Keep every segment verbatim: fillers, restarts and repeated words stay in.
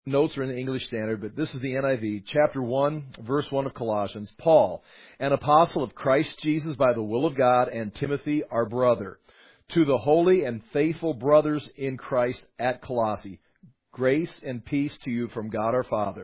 notes are in the English Standard, but this is the N I V, chapter one, verse one of Colossians. Paul, an apostle of Christ Jesus by the will of God, and Timothy, our brother, to the holy and faithful brothers in Christ at Colossae, grace and peace to you from God our Father.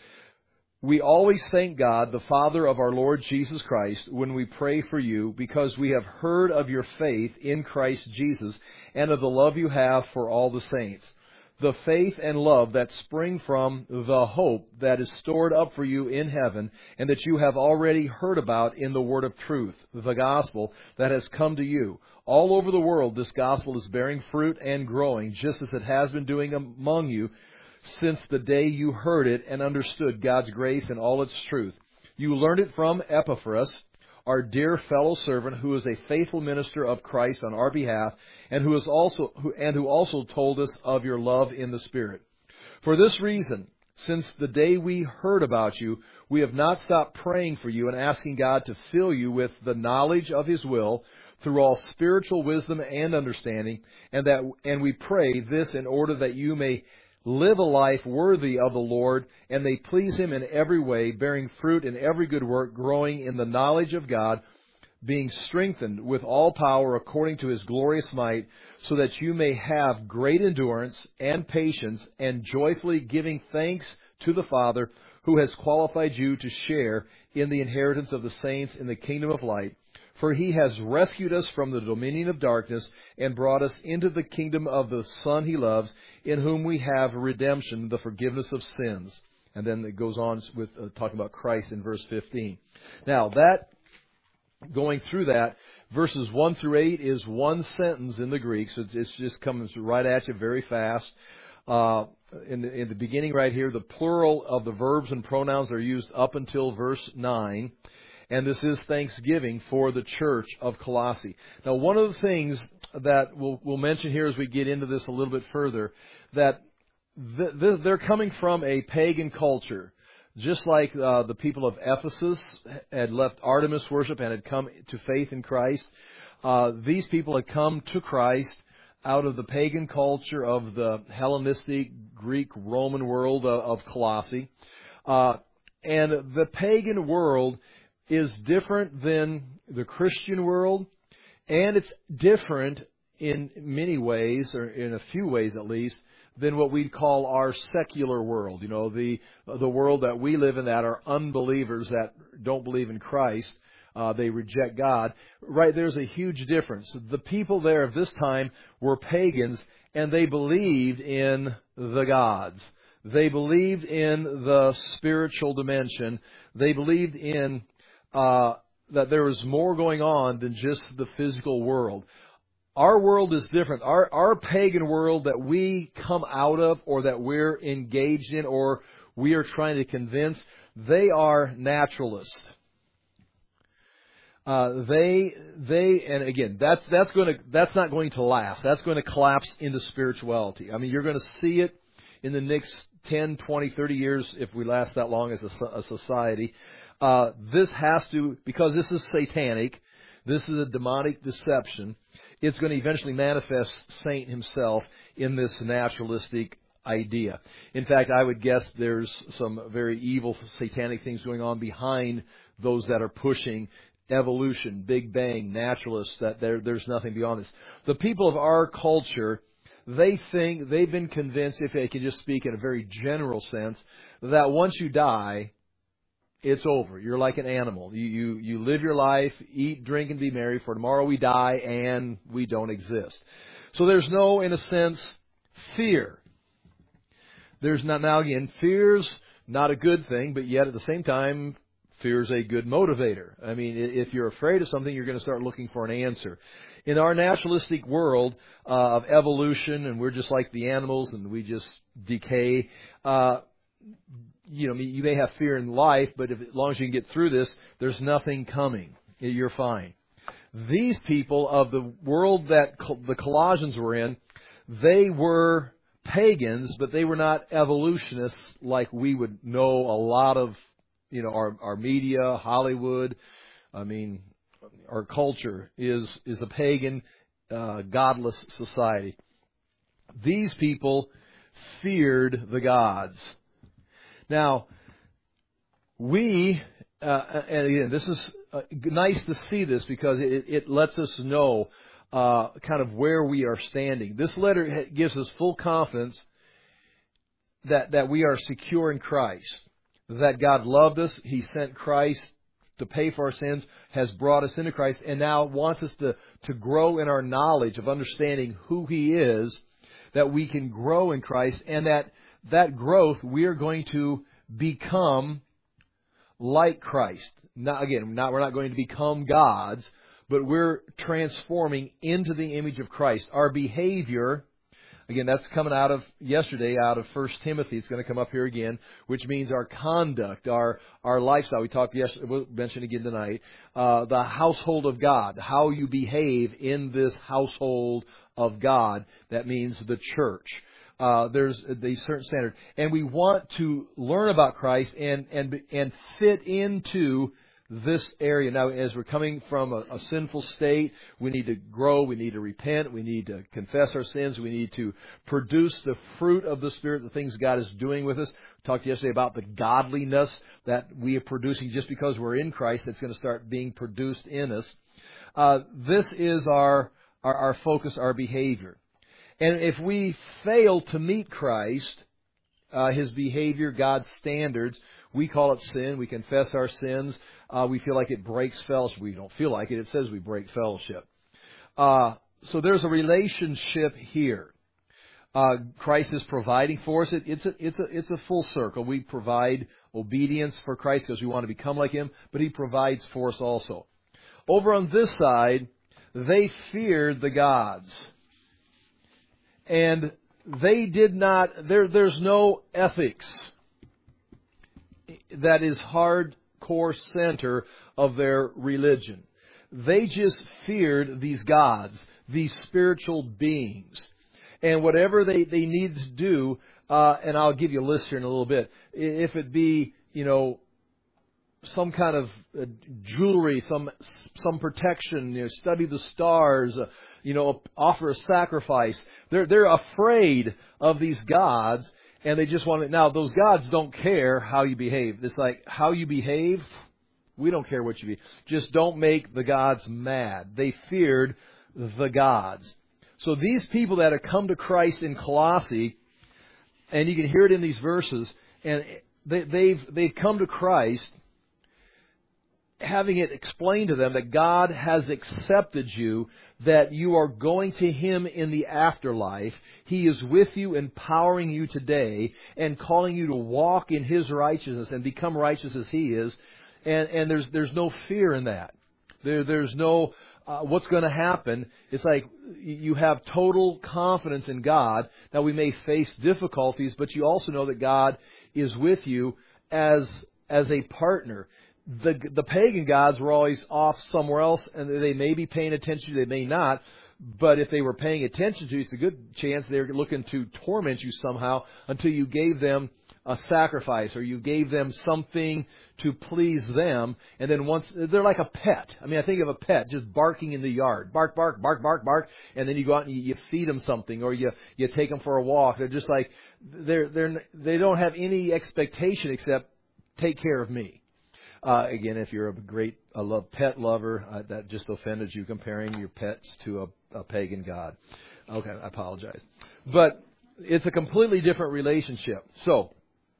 We always thank God, the Father of our Lord Jesus Christ, when we pray for you, because we have heard of your faith in Christ Jesus and of the love you have for all the saints. The faith and love that spring from the hope that is stored up for you in heaven, and that you have already heard about in the word of truth, the gospel that has come to you. All over the world, this gospel is bearing fruit and growing, just as it has been doing among you since the day you heard it and understood God's grace and all its truth. You learned it from Epaphras, our dear fellow servant, who is a faithful minister of Christ on our behalf, and who is also who, and who also told us of your love in the Spirit. For this reason, since the day we heard about you, we have not stopped praying for you and asking God to fill you with the knowledge of His will through all spiritual wisdom and understanding, and that and we pray this in order that you may live a life worthy of the Lord, and may please Him in every way, bearing fruit in every good work, growing in the knowledge of God, being strengthened with all power according to His glorious might, so that you may have great endurance and patience, and joyfully giving thanks to the Father, who has qualified you to share in the inheritance of the saints in the kingdom of light. For He has rescued us from the dominion of darkness and brought us into the kingdom of the Son He loves, in whom we have redemption, the forgiveness of sins. And then it goes on with uh, talking about Christ in verse fifteen. Now, that, going through that, verses one through eight is one sentence in the Greek, so it's, it's just comes right at you very fast. Uh, in, the, in the beginning right here, the plural of the verbs and pronouns are used up until verse nine. And this is thanksgiving for the church of Colossae. Now, one of the things that we'll, we'll mention here as we get into this a little bit further, that th- th- they're coming from a pagan culture. Just like uh, the people of Ephesus had left Artemis worship and had come to faith in Christ, uh, these people had come to Christ out of the pagan culture of the Hellenistic, Greek, Roman world of, of Colossae. Uh, and the pagan world is different than the Christian world, and it's different in many ways, or in a few ways at least, than what we'd call our secular world. You know, the the world that we live in that are unbelievers that don't believe in Christ. Uh, they reject God. Right, there's a huge difference. The people there of this time were pagans, and they believed in the gods. They believed in the spiritual dimension. They believed in Uh, that there is more going on than just the physical world. Our world is different. Our, our pagan world that we come out of, or that we're engaged in, or we are trying to convince, they are naturalists. Uh, they, they, and again, that's that's going to that's not going to last. That's going to collapse into spirituality. I mean, you're going to see it in the next ten, twenty, thirty years if we last that long as a, a society. Uh, this has to, because this is satanic, this is a demonic deception, it's going to eventually manifest Satan himself in this naturalistic idea. In fact, I would guess there's some very evil satanic things going on behind those that are pushing evolution, Big Bang, naturalists, that there, there's nothing beyond this. The people of our culture, they think, they've been convinced, if I can just speak in a very general sense, that once you die, it's over. You're like an animal. You, you you live your life, eat, drink, and be merry, for tomorrow we die and we don't exist. So there's no, in a sense, fear. There's not, now again, fear's not a good thing, but yet at the same time, fear's a good motivator. I mean, if you're afraid of something, you're going to start looking for an answer. In our naturalistic world uh, of evolution, and we're just like the animals and we just decay, uh, You know, you may have fear in life, but if, as long as you can get through this, there's nothing coming. You're fine. These people of the world that the Colossians were in, they were pagans, but they were not evolutionists like we would know a lot of, you know, our, our media, Hollywood. I mean, our culture is, is a pagan, uh, godless society. These people feared the gods. Now, we, uh, and again, this is uh, nice to see this because it, it lets us know uh, kind of where we are standing. This letter gives us full confidence that, that we are secure in Christ, that God loved us, He sent Christ to pay for our sins, has brought us into Christ, and now wants us to, to grow in our knowledge of understanding who He is, that we can grow in Christ, and that that growth we are going to become like Christ. Not, again, not, we're not going to become gods, but we're transforming into the image of Christ. Our behavior, again, that's coming out of yesterday, out of First Timothy. It's going to come up here again, which means our conduct, our our lifestyle. We talked yesterday, we'll mention again tonight, uh, the household of God, how you behave in this household of God. That means the church. Uh, there's a certain standard, and we want to learn about Christ and and and fit into this area. Now, as we're coming from a, a sinful state, we need to grow, we need to repent, we need to confess our sins, we need to produce the fruit of the Spirit, the things God is doing with us. We talked yesterday about the godliness that we are producing just because we're in Christ, that's going to start being produced in us. Uh, this is our, our, our focus, our behavior. And if we fail to meet Christ, uh, His behavior, God's standards, we call it sin. We confess our sins. Uh, we feel like it breaks fellowship. We don't feel like it. It says we break fellowship. Uh, so there's a relationship here. Uh, Christ is providing for us. It, it's a, it's a, it's a full circle. We provide obedience for Christ because we want to become like Him, but He provides for us also. Over on this side, they feared the gods. And they did not, there, there's no ethics that is hardcore center of their religion. They just feared these gods, these spiritual beings. And whatever they, they needed to do, uh, and I'll give you a list here in a little bit, if it be, you know, some kind of uh, jewelry, some some protection, you know, study the stars, uh, you know, offer a sacrifice. They're they're afraid of these gods, and they just want to. Now, those gods don't care how you behave. It's like how you behave. We don't care what you be. Just don't make the gods mad. They feared the gods. So these people that have come to Christ in Colossae, and you can hear it in these verses, and they, they've they've come to Christ, having it explained to them that God has accepted you, that you are going to Him in the afterlife. He is with you, empowering you today, and calling you to walk in His righteousness and become righteous as He is. And, and there's there's no fear in that. There there's no uh, what's going to happen. It's like you have total confidence in God. Now, we may face difficulties, but you also know that God is with you as as a partner. The the pagan gods were always off somewhere else, and they may be paying attention, they may not. But if they were paying attention to you, it's a good chance they're looking to torment you somehow until you gave them a sacrifice or you gave them something to please them. And then once, they're like a pet. I mean, I think of a pet just barking in the yard. Bark, bark, bark, bark, bark. And then you go out and you, you feed them something, or you, you take them for a walk. They're just like, they're, they're, they don't have any expectation except take care of me. Uh, again, if you're a great a love, pet lover, uh, that just offended you comparing your pets to a, a pagan god. Okay, I apologize. But it's a completely different relationship. So,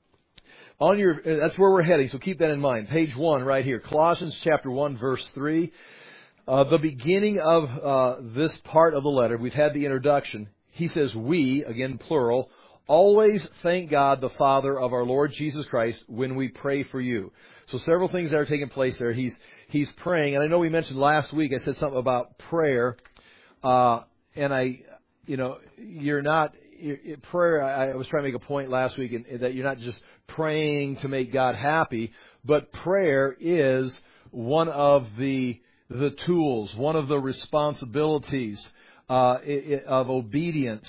on your, that's where we're heading, so keep that in mind. Page one right here, Colossians chapter one, verse three. Uh, the beginning of uh, this part of the letter, we've had the introduction. He says, we, again plural, always thank God the Father of our Lord Jesus Christ when we pray for you. So several things that are taking place there. He's he's praying, and I know we mentioned last week, I said something about prayer, uh, and I, you know, you're not, prayer, I was trying to make a point last week in, that you're not just praying to make God happy, but prayer is one of the the tools, one of the responsibilities uh, of obedience,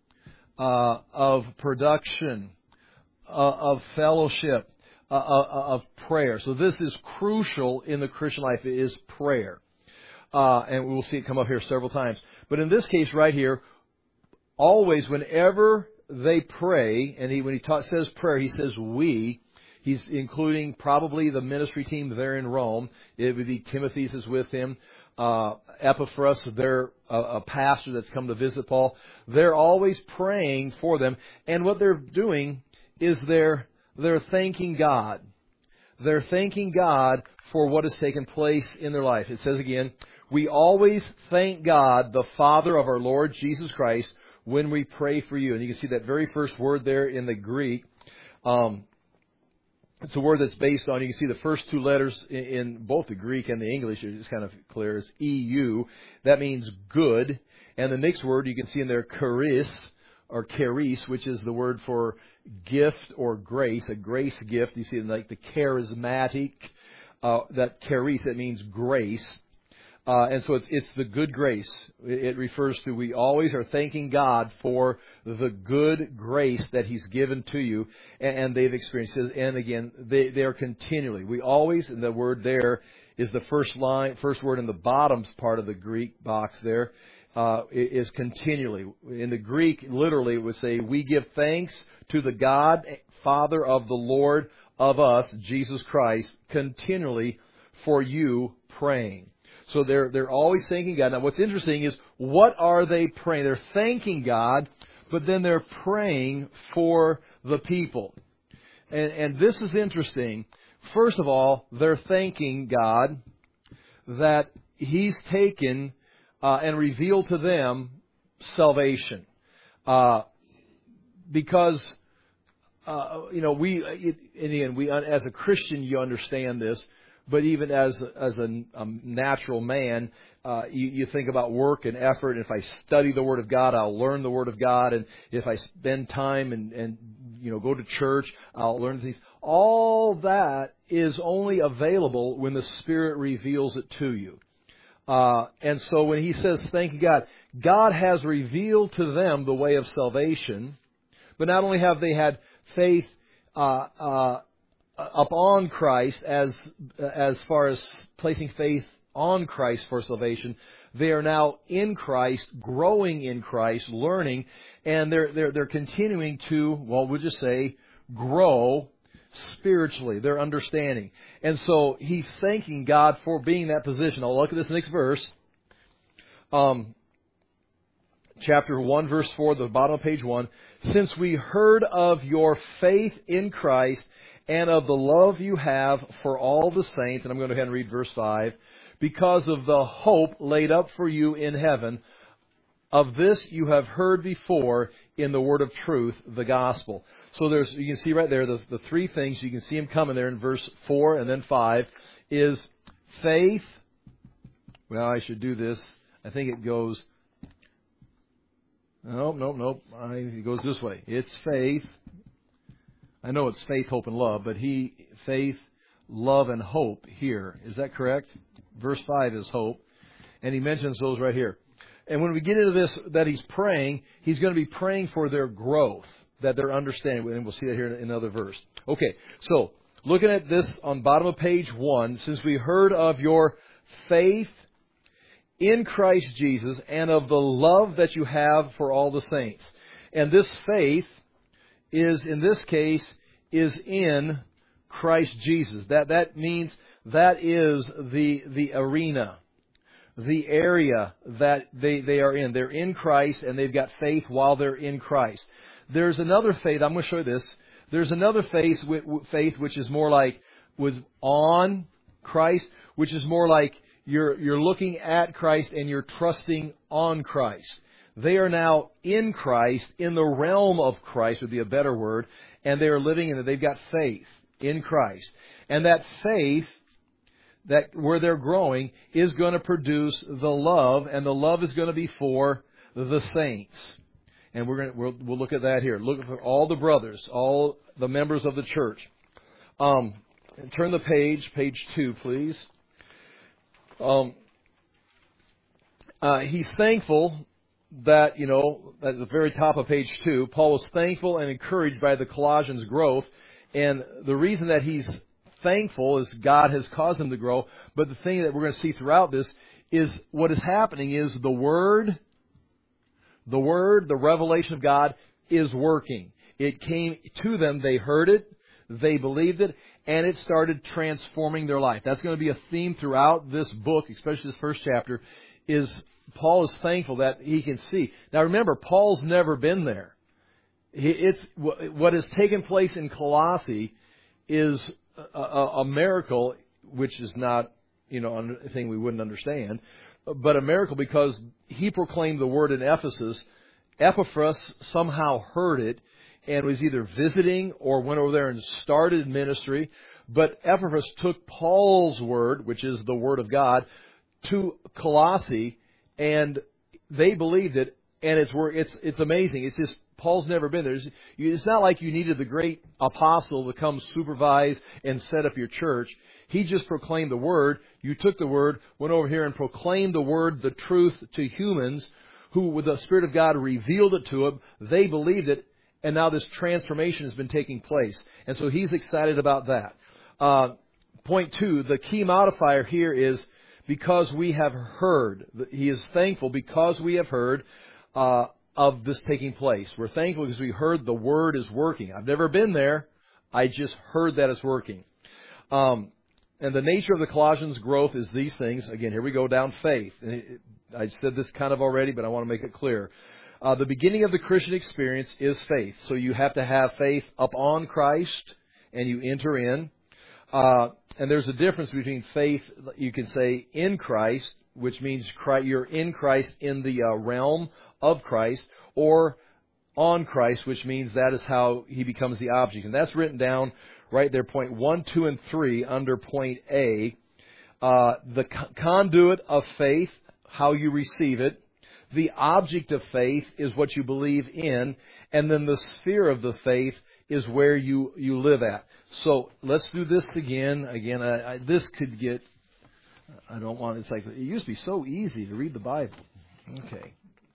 uh, of production, uh, of fellowship, uh, of prayer. So this is crucial in the Christian life, it is prayer. Uh, and we will see it come up here several times. But in this case right here, always, whenever they pray, and he, when he ta- says prayer, he says we. He's including probably the ministry team there in Rome. It would be Timothy's is with him. Uh, Epaphras, they're a, a pastor that's come to visit Paul. They're always praying for them. And what they're doing is they're, they're thanking God. They're thanking God for what has taken place in their life. It says again, we always thank God, the Father of our Lord Jesus Christ, when we pray for you. And you can see that very first word there in the Greek. Um, It's a word that's based on, you can see the first two letters in, in both the Greek and the English, it's kind of clear, is E U. That means good. And the next word you can see in there, charis, or charis, which is the word for gift or grace, a grace gift. You see in like the charismatic, uh, that charis, that means grace. Uh, and so it's, it's the good grace. It, it refers to, we always are thanking God for the good grace that He's given to you, and, and they've experienced it. And again, they, they are continually. We always, and the word there is the first line, first word in the bottom part of the Greek box there, uh, is continually. In the Greek, literally, it would say, we give thanks to the God, Father of the Lord of us, Jesus Christ, continually for you praying. So they're they're always thanking God. Now what's interesting is, what are they praying? They're thanking God, but then they're praying for the people. And, and this is interesting. First of all, they're thanking God that He's taken uh, and revealed to them salvation. Uh, because, uh, you know, we, in the end, we, as a Christian, you understand this. But even as as a, a natural man, uh, you, you think about work and effort. And if I study the Word of God, I'll learn the Word of God. And if I spend time and, and you know go to church, I'll learn things. All that is only available when the Spirit reveals it to you. Uh, and so when he says, "Thank you, God," God has revealed to them the way of salvation. But not only have they had faith Uh, uh, upon Christ, as as far as placing faith on Christ for salvation, they are now in Christ, growing in Christ, learning, and they're they're they're continuing to, well, we'll just say, grow spiritually, their understanding. And so he's thanking God for being in that position. I'll look at this next verse. Um, chapter one, verse four, the bottom of page one. Since we heard of your faith in Christ and of the love you have for all the saints, and I'm going to go ahead and read verse five, because of the hope laid up for you in heaven, of this you have heard before in the word of truth, the gospel. So there's, you can see right there, the, the three things, you can see them coming there in verse four and then five, is faith. Well, I should do this. I think it goes, nope, nope, nope. I, it goes this way. It's faith. I know it's faith, hope, and love, but he, faith, love, and hope here. Is that correct? Verse five is hope. And he mentions those right here. And when we get into this, that he's praying, he's going to be praying for their growth, that they're understanding. And we'll see that here in another verse. Okay, so looking at this on bottom of page one, since we heard of your faith in Christ Jesus and of the love that you have for all the saints. And this faith is, in this case, is in Christ Jesus. That that means that is the the arena, the area that they, they are in. They're in Christ, and they've got faith while they're in Christ. There's another faith. I'm going to show you this. There's another faith, faith which is more like was on Christ, which is more like you're you're looking at Christ and you're trusting on Christ. They are now in Christ, in the realm of Christ would be a better word, and they are living in it. They've got faith in Christ. And that faith, that where they're growing, is going to produce the love, and the love is going to be for the saints. And we're going to, we'll, we'll look at that here. Look for all the brothers, all the members of the church. Um, turn the page, page two, please. Um, uh, he's thankful that, you know, at the very top of page two, Paul was thankful and encouraged by the Colossians' growth. And the reason that he's thankful is God has caused him to grow. But the thing that we're going to see throughout this is what is happening is the Word, the Word, the revelation of God is working. It came to them, they heard it, they believed it, and it started transforming their life. That's going to be a theme throughout this book, especially this first chapter, is Paul is thankful that he can see. Now remember, Paul's never been there. It's what has taken place in Colossae is a, a, a miracle, which is not, you know, a thing we wouldn't understand, but a miracle because he proclaimed the word in Ephesus. Epaphras somehow heard it and was either visiting or went over there and started ministry. But Epaphras took Paul's word, which is the word of God, to Colossae, and they believed it. And it's it's it's amazing. It's just Paul's never been there. It's, it's not like you needed the great apostle to come supervise and set up your church. He just proclaimed the word. You took the word, went over here and proclaimed the word, the truth to humans who, with the Spirit of God, revealed it to them. They believed it, and now this transformation has been taking place. And so he's excited about that. Uh, point two, the key modifier here is because we have heard. He is thankful because we have heard uh, of this taking place. We're thankful because we heard the word is working. I've never been there. I just heard that it's working. Um, and the nature of the Colossians' growth is these things. Again, here we go down faith. And it, I said this kind of already, but I want to make it clear. Uh, the beginning of the Christian experience is faith. So you have to have faith upon Christ, and you enter in. Uh, and there's a difference between faith, you can say, in Christ, which means Christ, you're in Christ in the uh, realm of Christ, or on Christ, which means that is how He becomes the object. And that's written down right there, point one, two, and three, under point A. Uh, the conduit of faith, how you receive it. The object of faith is what you believe in. And then the sphere of the faith is where you, you live at. So let's do this again. Again, I, I, this could get, I don't want, it's like, it used to be so easy to read the Bible. Okay.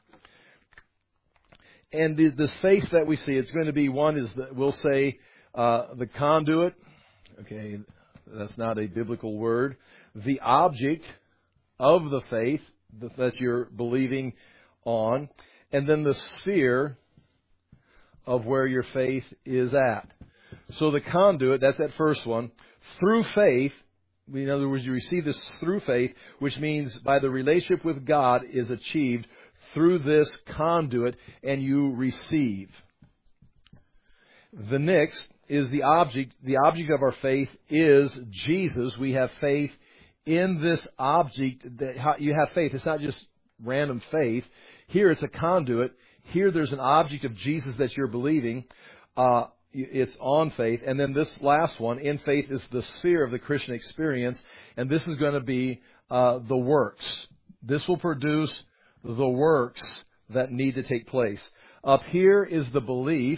And the, this face that we see, it's going to be, one is, the, we'll say, uh, the conduit. Okay, that's not a biblical word. The object of the faith that you're believing on. And then the sphere of where your faith is at. So the conduit, that's that first one. Through faith, in other words, you receive this through faith, which means by the relationship with God is achieved through this conduit, and you receive. The next is the object. The object of our faith is Jesus. We have faith in this object. That you have faith. It's not just random faith. Here it's a conduit. Here there's an object of Jesus that you're believing. Uh, it's on faith. And then this last one, in faith, is the sphere of the Christian experience. And this is going to be uh, the works. This will produce the works that need to take place. Up here is the belief.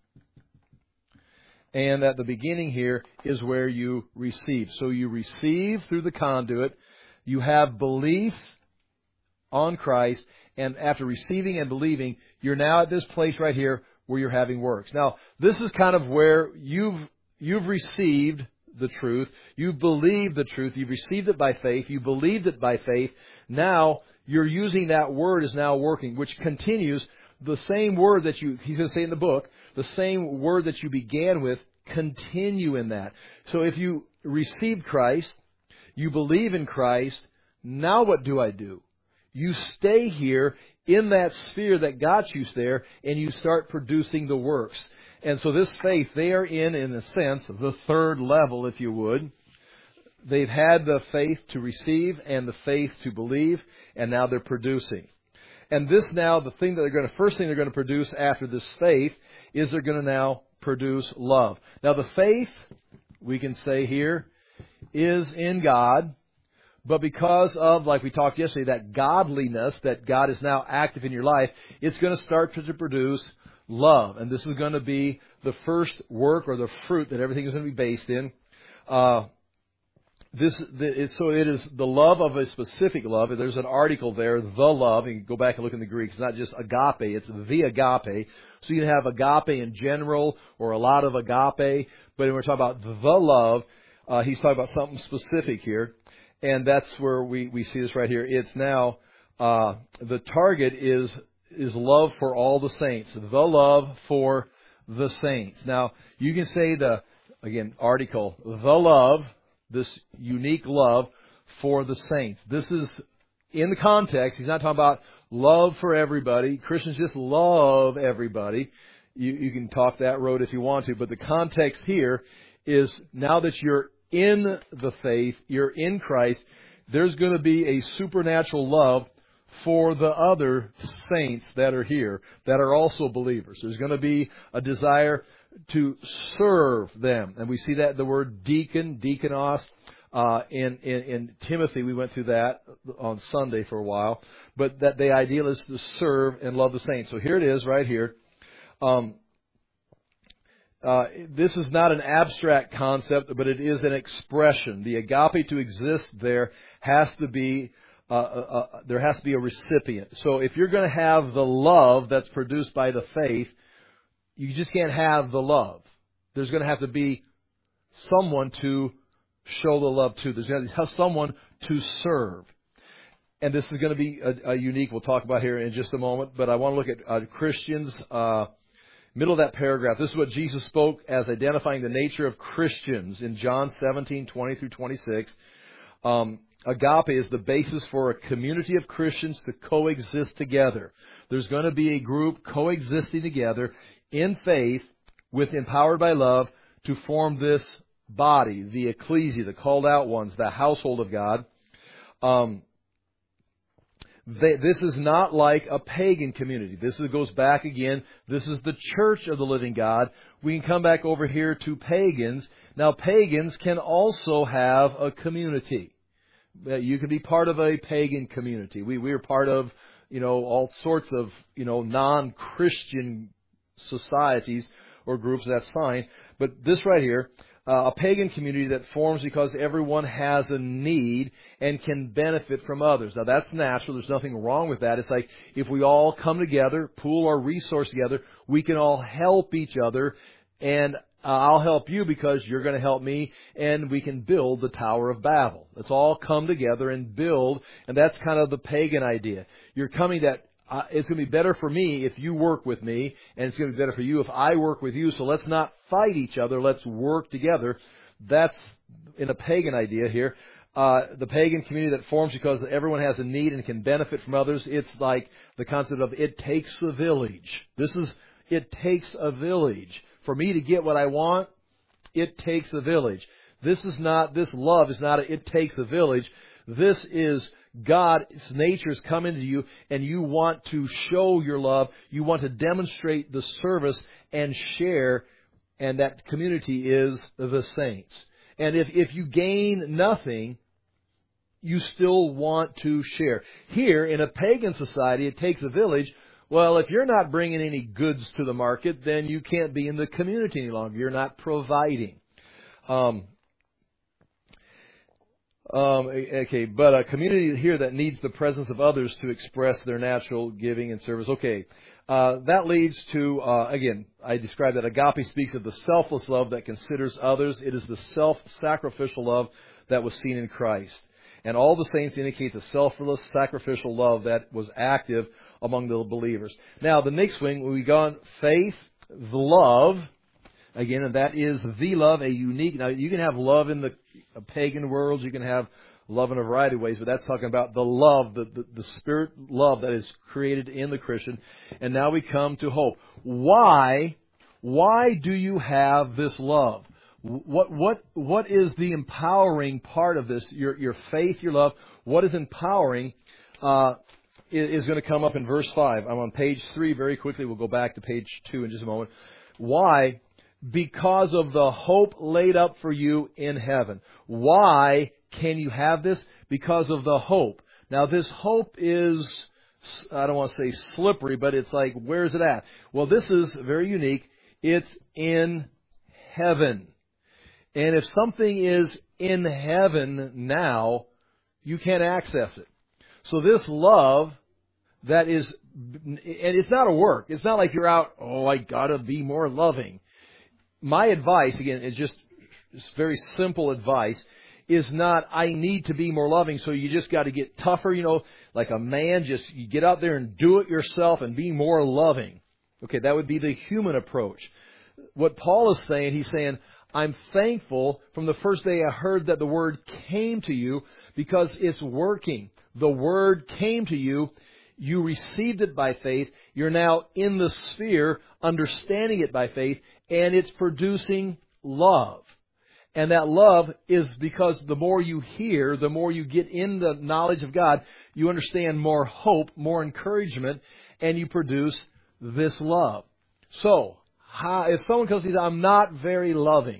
And at the beginning here is where you receive. So you receive through the conduit. You have belief on Christ. And after receiving and believing, you're now at this place right here where you're having works. Now, this is kind of where you've you've received the truth. You've believed the truth. You've received it by faith. You believed it by faith. Now, you're using that word is now working, which continues the same word that you, he's going to say in the book, the same word that you began with, continue in that. So if you received Christ, you believe in Christ, now what do I do? You stay here in that sphere that got you there, and you start producing the works. And so this faith, they are in, in a sense, the third level, if you would. They've had the faith to receive and the faith to believe, and now they're producing. And this now, the thing that they're going to, first thing they're going to produce after this faith is they're going to now produce love. Now the faith, we can say here, is in God. But because of, like we talked yesterday, that godliness, that God is now active in your life, it's going to start to produce love. And this is going to be the first work or the fruit that everything is going to be based in. Uh, this, the, so it is the love of a specific love. There's an article there, the love. You can go back and look in the Greek. It's not just agape, it's the agape. So you can have agape in general or a lot of agape. But when we're talking about the love, uh, he's talking about something specific here. And that's where we, we see this right here. It's now, uh, the target is, is love for all the saints. The love for the saints. Now, you can say the, again, article, the love, this unique love for the saints. This is, in the context, he's not talking about love for everybody. Christians just love everybody. You, you can talk that road if you want to, but the context here is now that you're in the faith, you're in Christ, there's going to be a supernatural love for the other saints that are here, that are also believers. There's going to be a desire to serve them. And we see that the word deacon, deakonos, uh, in, in, in Timothy, we went through that on Sunday for a while. But that the ideal is to serve and love the saints. So here it is right here. Um, uh, this is not an abstract concept, but it is an expression. The agape to exist there has to be Uh, uh, uh, there has to be a recipient. So if you're going to have the love that's produced by the faith, you just can't have the love. There's going to have to be someone to show the love to. There's going to have someone to serve. And this is going to be a, a unique, we'll talk about here in just a moment, but I want to look at uh, Christians, uh, middle of that paragraph. This is what Jesus spoke as identifying the nature of Christians in John seventeen, twenty through twenty-six. Um, Agape is the basis for a community of Christians to coexist together. There's going to be a group coexisting together in faith with empowered by love to form this body, the ecclesia, the called out ones, the household of God. Um, they, this is not like a pagan community. This is, goes back again. This is the church of the living God. We can come back over here to pagans. Now, pagans can also have a community. You can be part of a pagan community. We we are part of, you know, all sorts of, you know, non-Christian societies or groups. That's fine. But this right here, uh, a pagan community that forms because everyone has a need and can benefit from others. Now that's natural. There's nothing wrong with that. It's like if we all come together, pool our resource together, we can all help each other, and Uh, I'll help you because you're going to help me, and we can build the Tower of Babel. Let's all come together and build, and that's kind of the pagan idea. You're coming that uh, it's going to be better for me if you work with me, and it's going to be better for you if I work with you, so let's not fight each other, let's work together. That's in a pagan idea here. Uh, the pagan community that forms because everyone has a need and can benefit from others. It's like the concept of it takes a village. This is, it takes a village. For me to get what I want, it takes a village. This is not, this love is not a, it takes a village. This is God's nature is coming to you, and you want to show your love. You want to demonstrate the service and share, and that community is the saints. And if, if you gain nothing, you still want to share. Here, in a pagan society, it takes a village. Well, if you're not bringing any goods to the market, then you can't be in the community any longer. You're not providing. Um, um, okay, but a community here that needs the presence of others to express their natural giving and service. Okay, uh, that leads to, uh, again, I described that agape speaks of the selfless love that considers others. It is the self-sacrificial love that was seen in Christ. And all the saints indicate the selfless, sacrificial love that was active among the believers. Now, the next wing, we go on faith, the love, again, and that is the love, a unique. Now, you can have love in the pagan world, you can have love in a variety of ways, but that's talking about the love, the, the, the spirit love that is created in the Christian. And now we come to hope. Why, why do you have this love? What what what is the empowering part of this? Your your faith, your love. What is empowering uh, is going to come up in verse five. I'm on page three very quickly. We'll go back to page two in just a moment. Why? Because of the hope laid up for you in heaven. Why can you have this? Because of the hope. Now this hope is, I don't want to say slippery, but it's like, where's it at? Well, this is very unique. It's in heaven. And if something is in heaven now, you can't access it. So this love that is, and it's not a work. It's not like you're out, oh, I gotta be more loving. My advice, again, is just it's very simple advice, is not, I need to be more loving, so you just got to get tougher, you know, like a man, just you get out there and do it yourself and be more loving. Okay, that would be the human approach. What Paul is saying, he's saying, I'm thankful from the first day I heard that the Word came to you because it's working. The Word came to you. You received it by faith. You're now in the sphere, understanding it by faith, and it's producing love. And that love is because the more you hear, the more you get in the knowledge of God, you understand more hope, more encouragement, and you produce this love. So, how, if someone comes and says, I'm not very loving,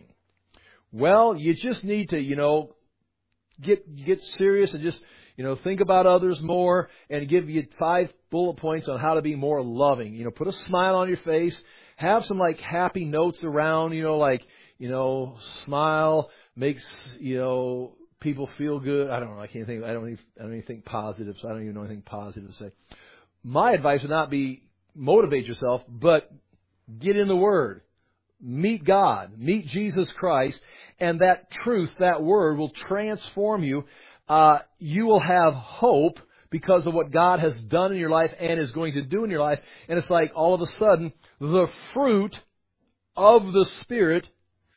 well, you just need to, you know, get get serious and just, you know, think about others more and give you five bullet points on how to be more loving. You know, put a smile on your face. Have some, like, happy notes around, you know, like, you know, smile makes, you know, people feel good. I don't know. I can't think. I don't even, I don't even think positive, so I don't even know anything positive to say. My advice would not be motivate yourself, but get in the Word. Meet God. Meet Jesus Christ. And that truth, that Word, will transform you. Uh, you will have hope because of what God has done in your life and is going to do in your life. And it's like all of a sudden, the fruit of the Spirit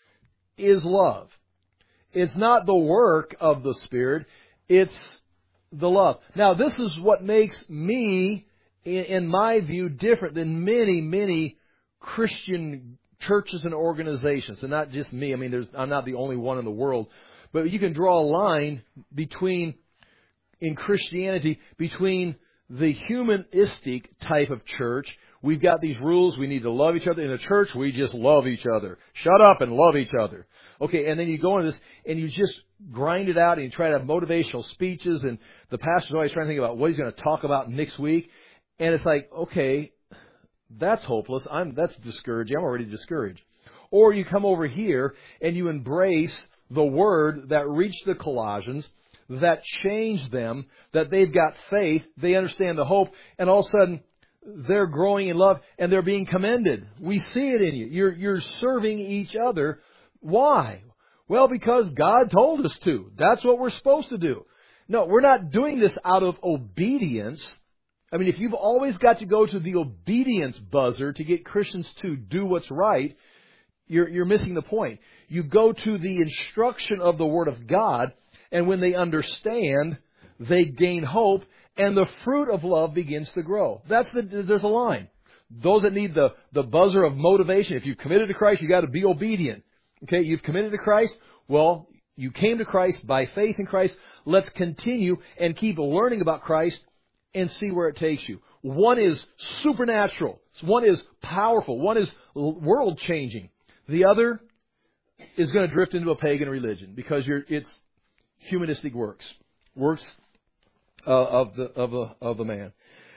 is love. It's not the work of the Spirit. It's the love. Now, this is what makes me, in my view, different than many, many Christian churches and organizations. And not just me. I mean, there's, I'm not the only one in the world. But you can draw a line between, in Christianity, between the humanistic type of church. We've got these rules. We need to love each other. In a church, we just love each other. Shut up and love each other. Okay, and then you go into this and you just grind it out and you try to have motivational speeches, and the pastor's always trying to think about what he's going to talk about next week. And it's like, okay, that's hopeless. I'm that's discouraging. I'm already discouraged. Or you come over here and you embrace the Word that reached the Colossians, that changed them, that they've got faith, they understand the hope, and all of a sudden they're growing in love and they're being commended. We see it in you. You're, you're serving each other. Why? Well, because God told us to. That's what we're supposed to do. No, we're not doing this out of obedience. I mean, if you've always got to go to the obedience buzzer to get Christians to do what's right, you're, you're missing the point. You go to the instruction of the Word of God, and when they understand, they gain hope, and the fruit of love begins to grow. That's the, there's a line. Those that need the, the buzzer of motivation, if you've committed to Christ, you've got to be obedient. Okay, you've committed to Christ. Well, you came to Christ by faith in Christ. Let's continue and keep learning about Christ and see where it takes you. One is supernatural. One is powerful. One is world-changing. The other is going to drift into a pagan religion because you're, it's humanistic works, works uh, of the of the of the man.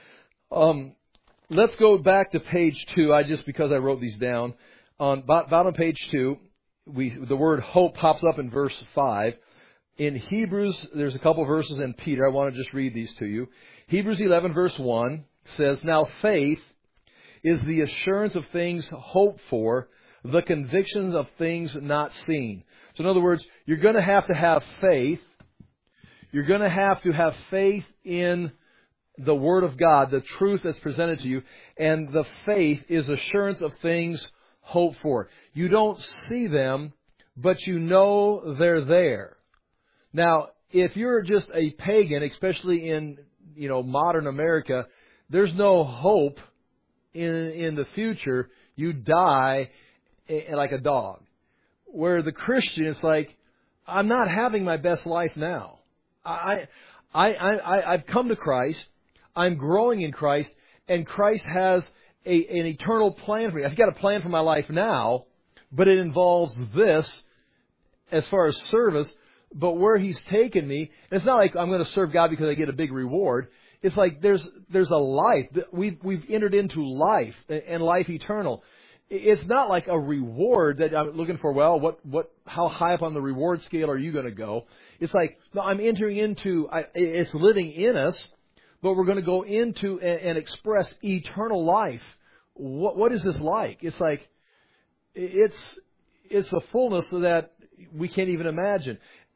Um, let's go back to page two. I just because I wrote these down on bottom page two. We the word hope pops up in verse five. In Hebrews, there's a couple verses in Peter. I want to just read these to you. Hebrews eleven verse one says, "Now faith is the assurance of things hoped for, the convictions of things not seen." So in other words, you're going to have to have faith. You're going to have to have faith in the Word of God, the truth that's presented to you. And the faith is assurance of things hoped for. You don't see them, but you know they're there. Now, if you're just a pagan, especially in, you know, modern America, there's no hope in in the future. You die like a dog. Where the Christian, it's like, I'm not having my best life now. I, I, I, I've come to Christ. I'm growing in Christ, and Christ has a, an eternal plan for me. I've got a plan for my life now, but it involves this as far as service. But where He's taken me, and it's not like I'm going to serve God because I get a big reward. It's like there's there's a life. We've we've entered into life and life eternal. It's not like a reward that I'm looking for. Well, what what how high up on the reward scale are you going to go? It's like, no, I'm entering into. I, it's living in us, but we're going to go into and, and express eternal life. What what is this like? It's like it's it's a fullness that we can't even imagine.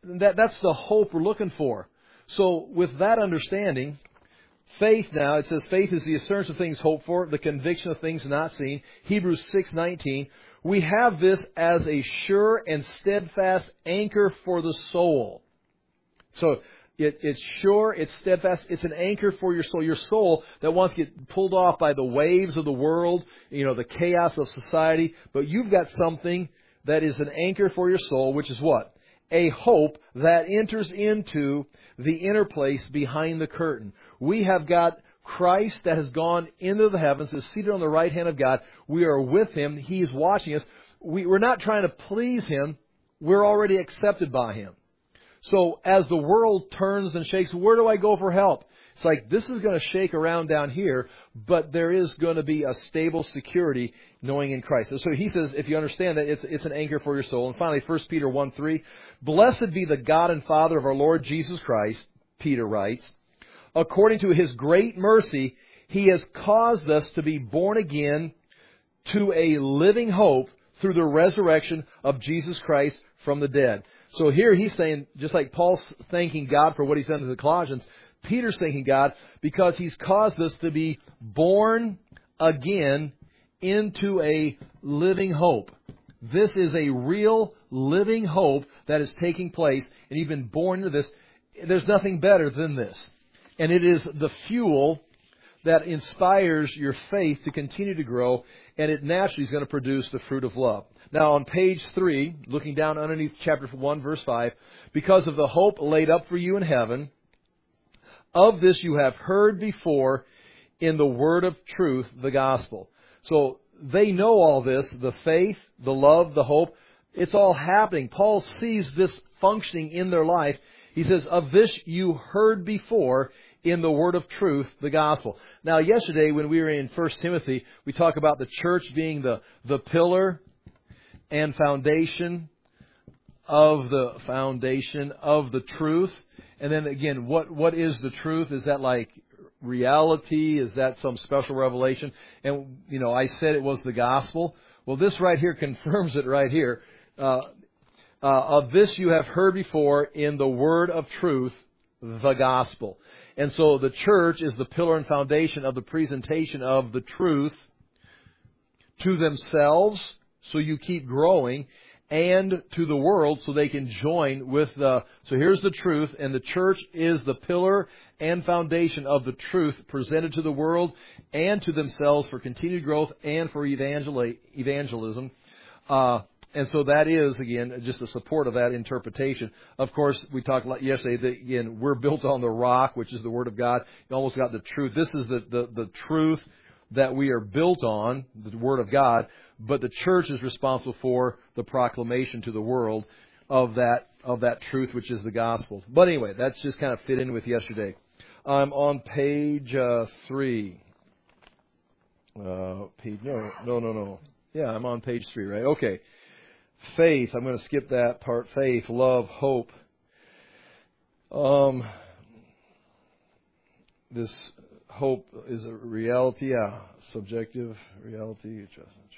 that, that's the hope we're looking for. So with that understanding, faith now, it says faith is the assurance of things hoped for, the conviction of things not seen. Hebrews six nineteen. We have this as a sure and steadfast anchor for the soul. So it, it's sure, it's steadfast, it's an anchor for your soul. Your soul that wants to get pulled off by the waves of the world, you know, the chaos of society. But you've got something that is an anchor for your soul, which is what? A hope that enters into the inner place behind the curtain. We have got Christ that has gone into the heavens, is seated on the right hand of God. We are with Him. He is watching us. We, we're not trying to please Him. We're already accepted by Him. So as the world turns and shakes, where do I go for help? It's like, this is going to shake around down here, but there is going to be a stable security knowing in Christ. So he says, if you understand that, it's, it's an anchor for your soul. And finally, First Peter one three, blessed be the God and Father of our Lord Jesus Christ, Peter writes, according to His great mercy, He has caused us to be born again to a living hope through the resurrection of Jesus Christ from the dead. So here he's saying, just like Paul's thanking God for what He's done to the Colossians, Peter's thanking God because He's caused us to be born again into a living hope. This is a real living hope that is taking place, and you've been born into this. There's nothing better than this. And it is the fuel that inspires your faith to continue to grow, and it naturally is going to produce the fruit of love. Now on page three, looking down underneath chapter one, verse five, because of the hope laid up for you in heaven, of this you have heard before in the word of truth, the gospel. So they know all this, the faith, the love, the hope. It's all happening. Paul sees this functioning in their life. He says, of this you heard before in the word of truth, the gospel. Now yesterday when we were in First Timothy, we talked about the church being the, the pillar and foundation of the foundation of the truth. And then again, what, what is the truth? Is that like reality? Is that some special revelation? And, you know, I said it was the gospel. Well, this right here confirms it right here. Uh, uh, of this you have heard before in the word of truth, the gospel. And so the church is the pillar and foundation of the presentation of the truth to themselves, so you keep growing, and to the world so they can join with the... So here's the truth, and the church is the pillar and foundation of the truth presented to the world and to themselves for continued growth and for evangel- evangelism. Uh, and so that is, again, just the support of that interpretation. Of course, we talked yesterday that, again, we're built on the rock, which is the Word of God. You almost got the truth. This is the, the, the truth that we are built on, the Word of God, but the church is responsible for the proclamation to the world of that of that truth, which is the gospel. But anyway, that's just kind of fit in with yesterday. I'm on page uh, three. Uh, page, no, no, no, no. Yeah, I'm on page three, right? Okay. Faith. I'm going to skip that part. Faith, love, hope. Um, this hope is a reality, yeah, subjective reality.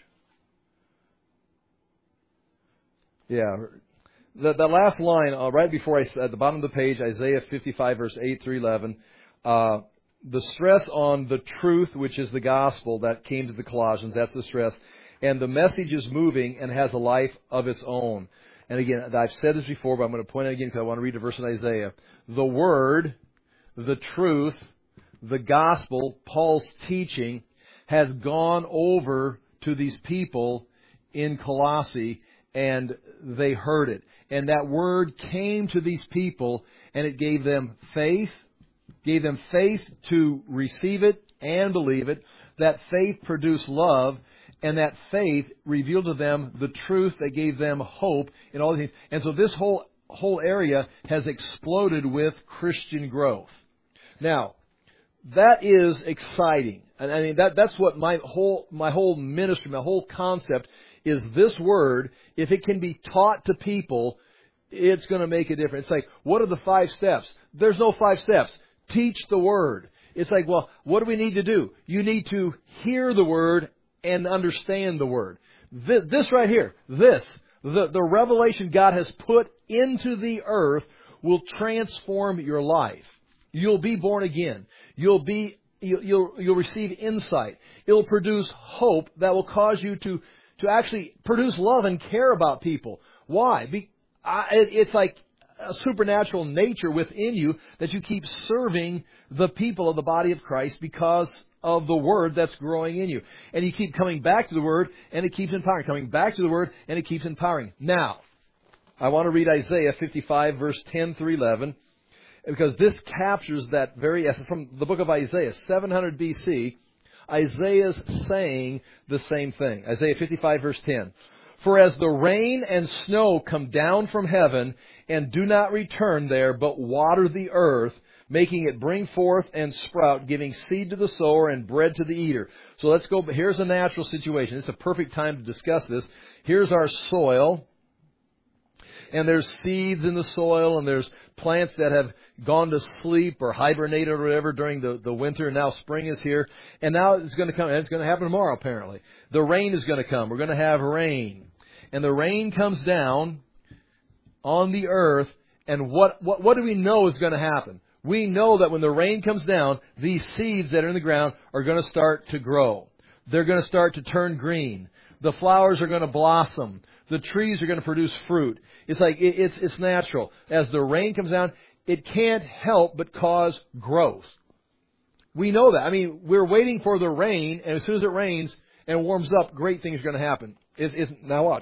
Yeah, the, the last line uh, right before I at the bottom of the page, Isaiah fifty-five, verse eight through eleven. Uh, the stress on the truth, which is the gospel that came to the Colossians. That's the stress, and the message is moving and has a life of its own. And again, I've said this before, but I'm going to point it again because I want to read a verse in Isaiah. The word, the truth, the gospel, Paul's teaching, has gone over to these people in Colossae, and they heard it. And that word came to these people, and it gave them faith, gave them faith to receive it and believe it. That faith produced love, and that faith revealed to them the truth that gave them hope in all things. And so this whole whole area has exploded with Christian growth. Now, that is exciting. And I mean that that's what my whole my whole ministry, my whole concept is. This word, if it can be taught to people, it's going to make a difference. It's like, what are the five steps? There's no five steps. Teach the word. It's like, well, what do we need to do? You need to hear the word and understand the word. This, this right here, this, The, the revelation God has put into the earth will transform your life. You'll be born again. You'll be, you'll, you'll, you'll receive insight. It'll produce hope that will cause you to, to actually produce love and care about people. Why? Be, I, it's like a supernatural nature within you that you keep serving the people of the body of Christ because of the Word that's growing in you. And you keep coming back to the Word, and it keeps empowering. Coming back to the Word, and it keeps empowering. Now, I want to read Isaiah fifty-five, verse ten through eleven, because this captures that very essence. From the book of Isaiah, seven hundred B C, Isaiah's saying the same thing. Isaiah fifty-five, verse ten. For as the rain and snow come down from heaven, and do not return there, but water the earth, making it bring forth and sprout, giving seed to the sower and bread to the eater. So let's go. Here's a natural situation. It's a perfect time to discuss this. Here's our soil. And there's seeds in the soil, and there's plants that have gone to sleep or hibernated or whatever during the, the winter. And now spring is here. And now it's going to come. And it's going to happen tomorrow, apparently. The rain is going to come. We're going to have rain. And the rain comes down on the earth. And what, what, what do we know is going to happen? We know that when the rain comes down, these seeds that are in the ground are going to start to grow. They're going to start to turn green. The flowers are going to blossom. The trees are going to produce fruit. It's like, it, it's, it's natural. As the rain comes down, it can't help but cause growth. We know that. I mean, we're waiting for the rain, and as soon as it rains and warms up, great things are going to happen. It's, it's, now watch.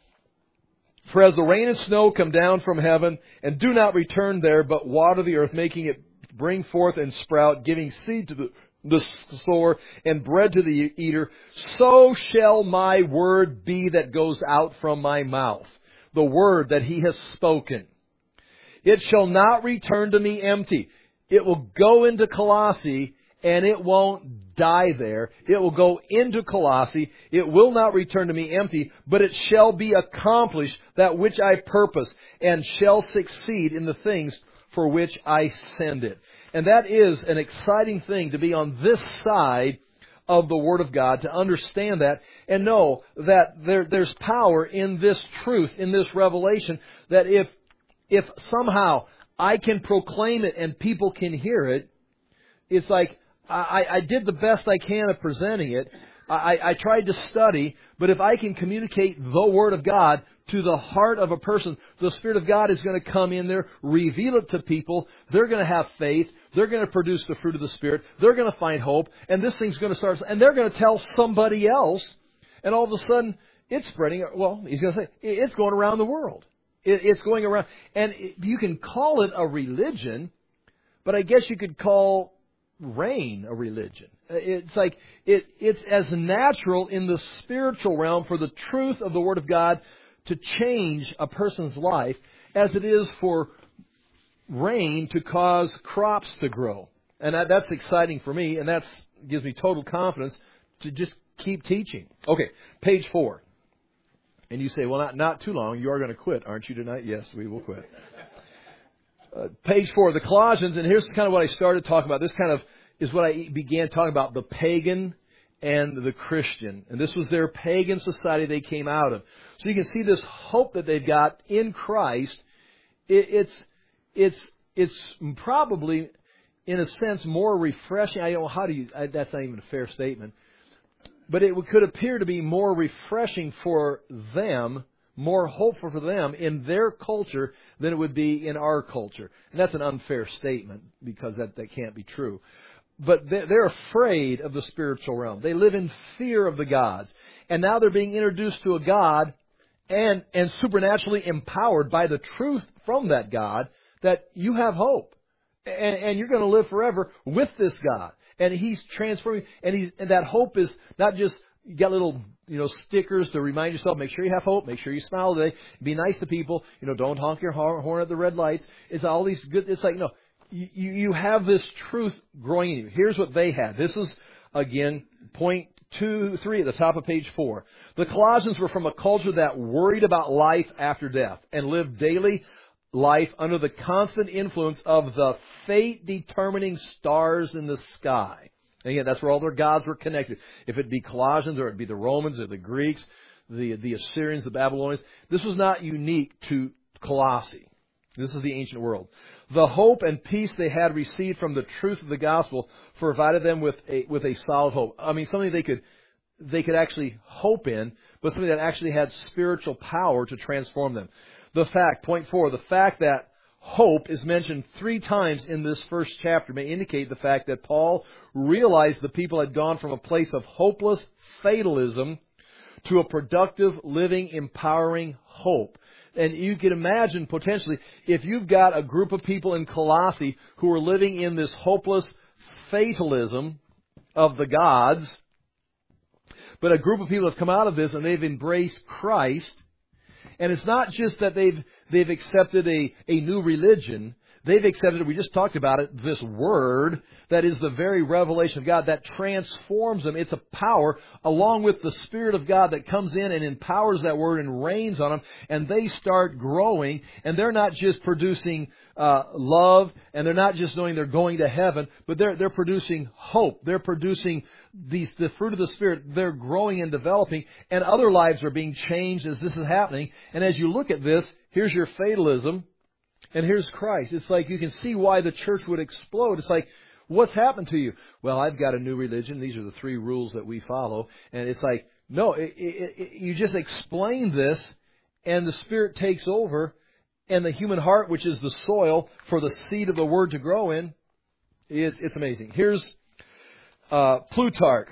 For as the rain and snow come down from heaven, and do not return there, but water the earth, making it bring forth and sprout, giving seed to the, the sower and bread to the eater, so shall my word be that goes out from my mouth, the word that He has spoken. It shall not return to me empty. It will go into Colossae, and it won't die there. It will go into Colossae. It will not return to me empty, but it shall be accomplished that which I purpose, and shall succeed in the things for which I send it. And that is an exciting thing, to be on this side of the Word of God, to understand that and know that there, there's power in this truth, in this revelation, that if, if somehow I can proclaim it and people can hear it, it's like, I, I did the best I can of presenting it. I, I tried to study, but if I can communicate the Word of God to the heart of a person, the Spirit of God is going to come in there, reveal it to people. They're going to have faith. They're going to produce the fruit of the Spirit. They're going to find hope. And this thing's going to start, and they're going to tell somebody else. And all of a sudden, it's spreading. Well, he's going to say, it's going around the world. It, it's going around. And you can call it a religion, but I guess you could call rain a religion. It's like it, it's as natural in the spiritual realm for the truth of the Word of God to change a person's life as it is for rain to cause crops to grow. And that, that's exciting for me, and that gives me total confidence to just keep teaching. Okay, page four. And you say, well, not, not too long. You are going to quit, aren't you, tonight? Yes, we will quit. Uh, page four, the Colossians, and here's kind of what I started talking about. This kind of is what I began talking about, the pagan and the Christian. And this was their pagan society they came out of. So you can see this hope that they've got in Christ. It, it's, it's, it's probably, in a sense, more refreshing. I don't know how do you, I, that's not even a fair statement. But it could appear to be more refreshing for them, more hopeful for them in their culture than it would be in our culture. And that's an unfair statement, because that, that can't be true. But they're afraid of the spiritual realm. They live in fear of the gods. And now they're being introduced to a God and, and supernaturally empowered by the truth from that God that you have hope. And, and you're going to live forever with this God. And He's transforming. And, he's, and that hope is not just, you got little, you know, stickers to remind yourself, make sure you have hope, make sure you smile today, be nice to people, you know, don't honk your horn at the red lights. It's all these good, it's like, no. You, you have this truth growing in you. Here's what they had. This is, again, point two, three at the top of page four. The Colossians were from a culture that worried about life after death and lived daily life under the constant influence of the fate-determining stars in the sky. And again, that's where all their gods were connected. If it be Colossians or it be the Romans or the Greeks, the, the Assyrians, the Babylonians. This was not unique to Colossae. This is the ancient world. The hope and peace they had received from the truth of the gospel provided them with a, with a solid hope. I mean, something they could, they could actually hope in, but something that actually had spiritual power to transform them. The fact, point four, the fact that hope is mentioned three times in this first chapter may indicate the fact that Paul realized the people had gone from a place of hopeless fatalism to a productive, living, empowering hope. And you can imagine potentially if you've got a group of people in Colossae who are living in this hopeless fatalism of the gods, but a group of people have come out of this and they've embraced Christ. And it's not just that they've they've accepted a, a new religion. They've accepted, we just talked about it, this Word that is the very revelation of God that transforms them. It's a power along with the Spirit of God that comes in and empowers that Word and reigns on them. And they start growing. And they're not just producing uh, love, and they're not just knowing they're going to heaven, but they're they're producing hope. They're producing these the fruit of the Spirit. They're growing and developing. And other lives are being changed as this is happening. And as you look at this, here's your fatalism. And here's Christ. It's like you can see why the church would explode. It's like, what's happened to you? Well, I've got a new religion. These are the three rules that we follow. And it's like, no, it, it, it, you just explain this, and the Spirit takes over, and the human heart, which is the soil for the seed of the Word to grow in, it, it's amazing. Here's uh, Plutarch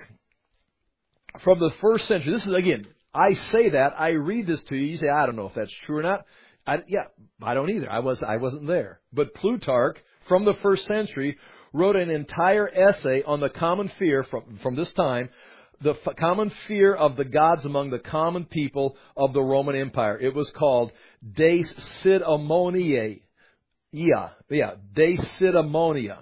from the first century. This is, again, I say that. I read this to you. You say, I don't know if that's true or not. I, yeah, I don't either. I was I wasn't there. But Plutarch, from the first century, wrote an entire essay on the common fear from from this time, the f- common fear of the gods among the common people of the Roman Empire. It was called De Sidamoniae. Yeah, yeah, De Sidamonia.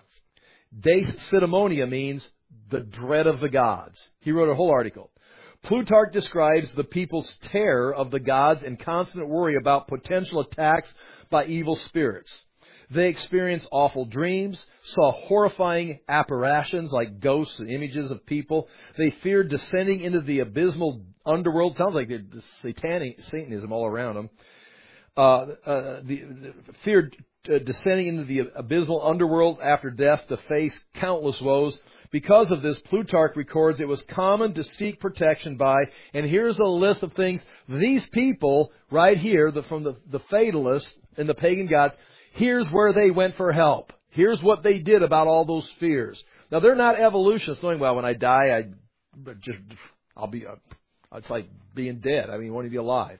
De Sidamonia means the dread of the gods. He wrote a whole article. Plutarch describes the people's terror of the gods and constant worry about potential attacks by evil spirits. They experienced awful dreams, saw horrifying apparitions like ghosts and images of people. They feared descending into the abysmal underworld. Sounds like there's satanic Satanism all around them. Uh, uh, the, the feared uh, descending into the abysmal underworld after death to face countless woes. Because of this, Plutarch records it was common to seek protection by, and here's a list of things, these people right here, the, from the, the fatalists and the pagan gods, here's where they went for help. Here's what they did about all those fears. Now, they're not evolutionists knowing, well, when I die, I just, I'll be, uh, it's like being dead. I mean, won't be alive.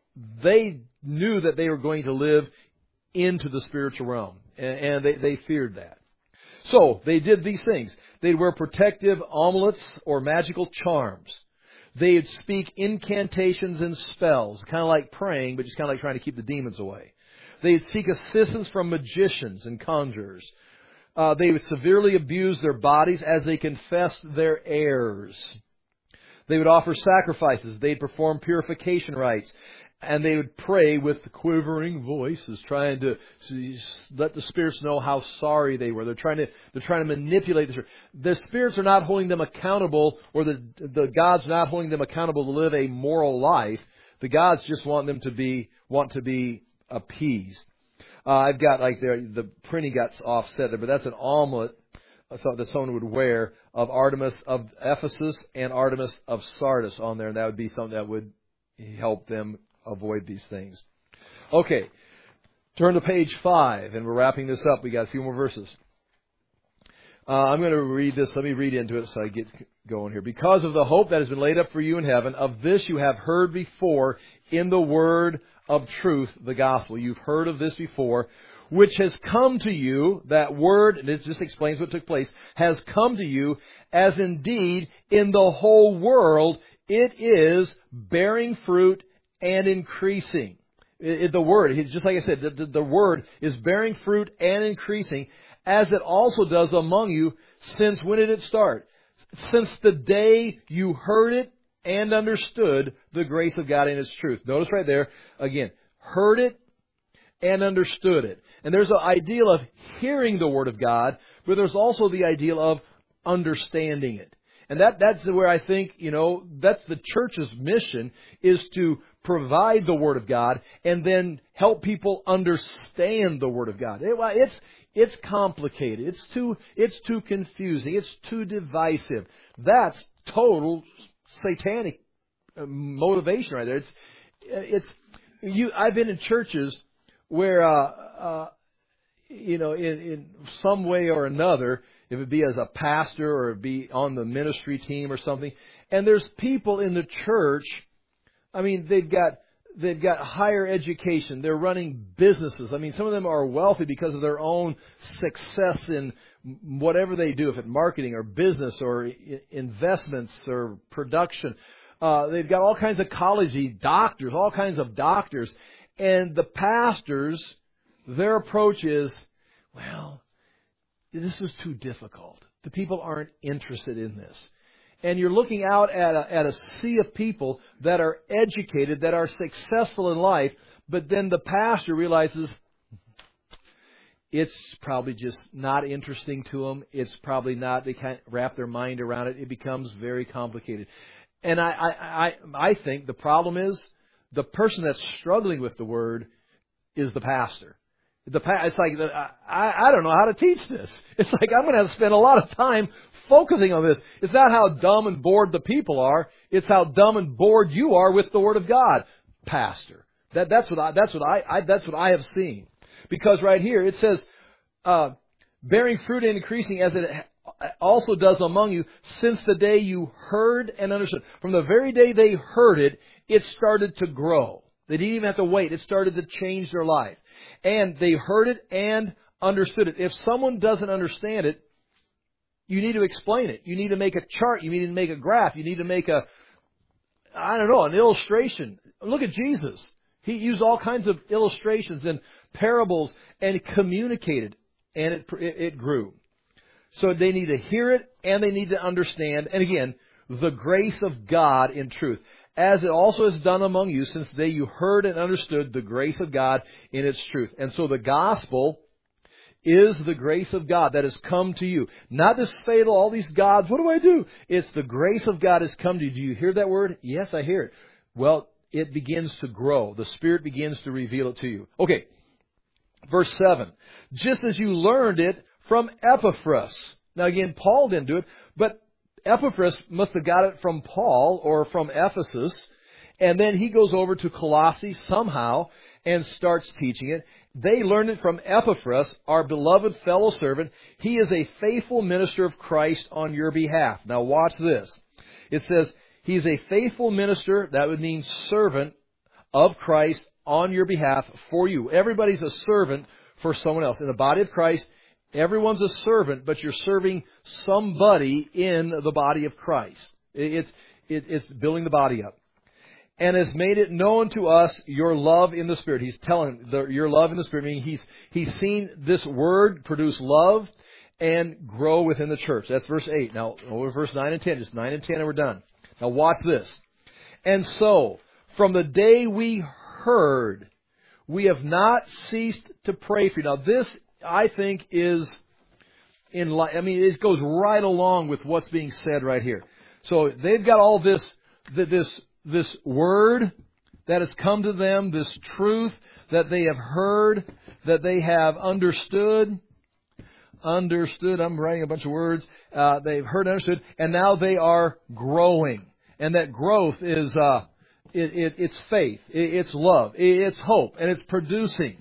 They knew that they were going to live into the spiritual realm, and, and they, they feared that. So, they did these things. They'd wear protective amulets or magical charms. They'd speak incantations and spells, kind of like praying, but just kind of like trying to keep the demons away. They'd seek assistance from magicians and conjurers. Uh, they would severely abuse their bodies as they confessed their errors. They would offer sacrifices. They'd perform purification rites. And they would pray with quivering voices, trying to, to let the spirits know how sorry they were. They're trying to they're trying to manipulate the spirit. The spirits are not holding them accountable, or the the gods are not holding them accountable to live a moral life. The gods just want them to be want to be appeased. Uh, I've got like the the printing got offset there, but that's an amulet that someone would wear of Artemis of Ephesus and Artemis of Sardis on there, and that would be something that would help them avoid these things. Okay, turn to page five, and we're wrapping this up. We got a few more verses. Uh, I'm going to read this. Let me read into it so I get going here. Because of the hope that has been laid up for you in heaven, of this you have heard before in the word of truth, the gospel. You've heard of this before, which has come to you, that word, and it just explains what took place, has come to you, as indeed in the whole world it is bearing fruit and increasing. It, it, the word, it's just like I said, the, the, the word is bearing fruit and increasing, as it also does among you. Since when did it start? Since the day you heard it and understood the grace of God and its truth. Notice right there, again, heard it and understood it. And there's an ideal of hearing the Word of God, but there's also the ideal of understanding it. And that, that's where I think, you know, that's the church's mission, is to provide the Word of God and then help people understand the Word of God. It, well, it's, it's complicated. It's too, it's too confusing. It's too divisive. That's total satanic motivation right there. It's, it's, you, I've been in churches where, uh, uh, you know, in, in some way or another, if it be as a pastor or it be on the ministry team or something, and there's people in the church, I mean, they've got, they've got higher education. They're running businesses. I mean, some of them are wealthy because of their own success in whatever they do, if it's marketing or business or investments or production. Uh, they've got all kinds of college doctors, all kinds of doctors. And the pastors, their approach is, well, this is too difficult. The people aren't interested in this. And you're looking out at a, at a sea of people that are educated, that are successful in life, but then the pastor realizes it's probably just not interesting to them. It's probably not, they can't wrap their mind around it. It becomes very complicated. And I, I, I, I think the problem is the person that's struggling with the Word is the pastor. The pa- it's like, I, I don't know how to teach this. It's like I'm going to have to spend a lot of time focusing on this. It's not how dumb and bored the people are. It's how dumb and bored you are with the Word of God, pastor. That, that's what I, that's what I, I, that's what I have seen. Because right here it says, uh, bearing fruit and increasing as it also does among you, since the day you heard and understood. From the very day they heard it, it started to grow. They didn't even have to wait. It started to change their life. And they heard it and understood it. If someone doesn't understand it, you need to explain it. You need to make a chart. You need to make a graph. You need to make a, I don't know, an illustration. Look at Jesus. He used all kinds of illustrations and parables and communicated, and it, it, it grew. So they need to hear it and they need to understand. And again, the grace of God in truth. As it also is done among you, since they you heard and understood the grace of God in its truth. And so the gospel is the grace of God that has come to you. Not this fatal, all these gods, what do I do? It's the grace of God has come to you. Do you hear that word? Yes, I hear it. Well, it begins to grow. The Spirit begins to reveal it to you. Okay, verse seven. Just as you learned it from Epaphras. Now again, Paul didn't do it, but Epaphras must have got it from Paul or from Ephesus, and then he goes over to Colossae somehow and starts teaching it. They learned it from Epaphras, our beloved fellow servant. He is a faithful minister of Christ on your behalf. Now watch this. It says, he's a faithful minister, that would mean servant of Christ on your behalf for you. Everybody's a servant for someone else. In the body of Christ, everyone's a servant, but you're serving somebody in the body of Christ. It's, it, it's building the body up. And has made it known to us your love in the Spirit. He's telling the, your love in the Spirit, meaning he's, he's seen this word produce love and grow within the church. That's verse eight. Now, over verse nine and ten. Just nine and ten and we're done. Now watch this. And so, from the day we heard, we have not ceased to pray for you. Now this, I think, is in li- I mean, it goes right along with what's being said right here. So they've got all this, this, this word that has come to them, this truth that they have heard, that they have understood. Understood. I'm writing a bunch of words. Uh, they've heard and understood, and now they are growing. And that growth is, uh, it, it, it's faith, it, it's love, it, it's hope, and it's producing.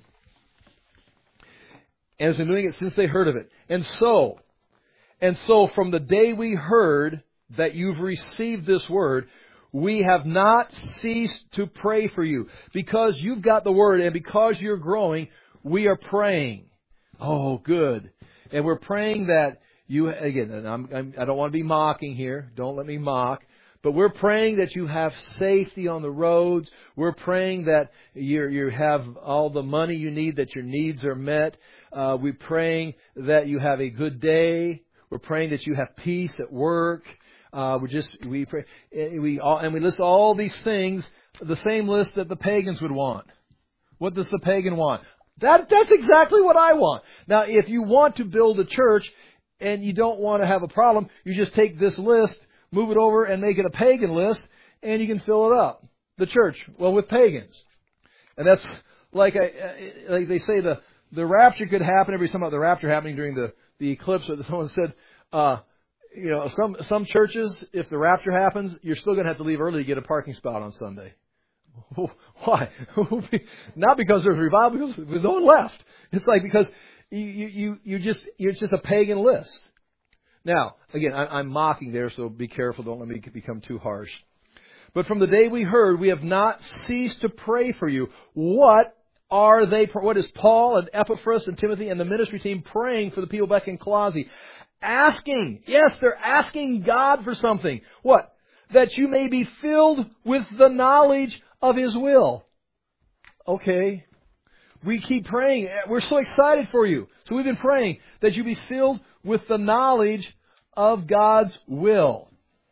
And has been doing it since they heard of it. And so, and so from the day we heard that you've received this word, we have not ceased to pray for you. Because you've got the word and because you're growing, we are praying. Oh, good. And we're praying that you, again, and I'm, I'm, I don't want to be mocking here. Don't let me mock. But we're praying that you have safety on the roads. We're praying that you you have all the money you need, that your needs are met. Uh, we're praying that you have a good day. We're praying that you have peace at work. Uh, we just we pray we all, and we list all these things, the same list that the pagans would want. What does the pagan want? That that's exactly what I want. Now, if you want to build a church and you don't want to have a problem, you just take this list. move it over and make it a pagan list, and you can fill it up. The church, well, with pagans. And that's like I, like they say the, the rapture could happen. Every time about the rapture happening during the, the eclipse, or someone said, uh, you know, some, some churches, if the rapture happens, you're still going to have to leave early to get a parking spot on Sunday. Why? Not because there's revival, because there's no one left. It's like because you, you, you just, you're just a pagan list. Now, again, I, I'm mocking there, so be careful. Don't let me become too harsh. But from the day we heard, we have not ceased to pray for you. What are they, what is Paul and Epaphras and Timothy and the ministry team praying for the people back in Colossae? Asking. Yes, they're asking God for something. What? That you may be filled with the knowledge of His will. Okay. We keep praying. We're so excited for you. So we've been praying that you be filled with the knowledge of God's will.